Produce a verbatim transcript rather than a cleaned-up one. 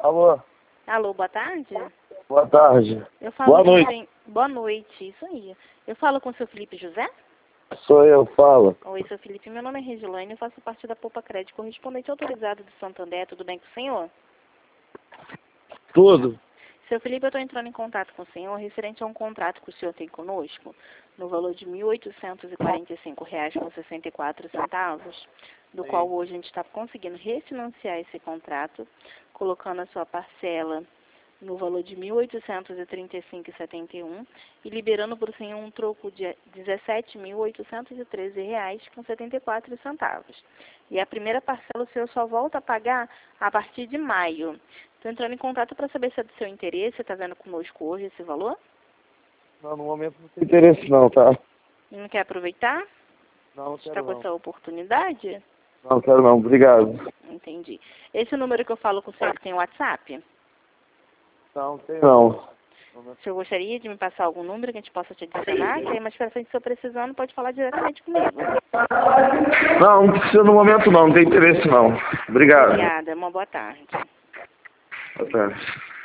Alô? Alô, boa tarde. Boa tarde. Eu falo Boa com noite. quem- Boa noite, isso aí. Eu falo com o seu Felipe José? Sou eu, fala. Oi, seu Felipe, meu nome é Regilane, eu faço parte da Poupa Crédito, correspondente autorizado do Santander, tudo bem com o senhor? Tudo? Seu Felipe, eu estou entrando em contato com o senhor referente a um contrato que o senhor tem conosco, no valor de mil oitocentos e quarenta e cinco reais com sessenta e quatro centavos, do Sim. qual hoje a gente está conseguindo refinanciar esse contrato, colocando a sua parcela no valor de mil oitocentos e trinta e cinco reais e setenta e um centavos e liberando para o senhor um troco de dezessete mil oitocentos e treze reais com setenta e quatro centavos. E a primeira parcela o senhor só volta a pagar a partir de maio. Estou entrando em contato para saber se é do seu interesse, está vendo conosco hoje esse valor? Não, no momento não tem interesse não, tá? Não quer aproveitar? Não, não Está quero com não. essa oportunidade? Não, quero não. Obrigado. Entendi. Esse número que eu falo com o senhor tem WhatsApp? Não, tem não. O senhor gostaria de me passar algum número que a gente possa te adicionar? Que aí mais pra frente, se eu precisando, pode falar diretamente comigo. Não, não precisa no momento não, não tem interesse não. Obrigado. Obrigada, uma boa tarde. Boa tarde.